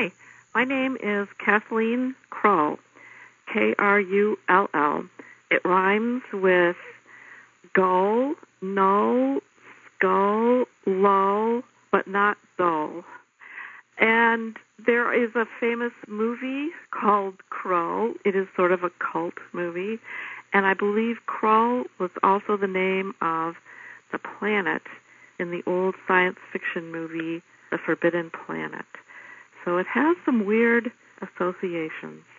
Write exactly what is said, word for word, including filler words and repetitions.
Hi, my name is Kathleen Krull, K R U L L. It rhymes with gull, no, skull, low, but not dull. And there is a famous movie called Crow. It is sort of a cult movie. And I believe Crow was also the name of the planet in the old science fiction movie, The Forbidden Planet. So it has some weird associations.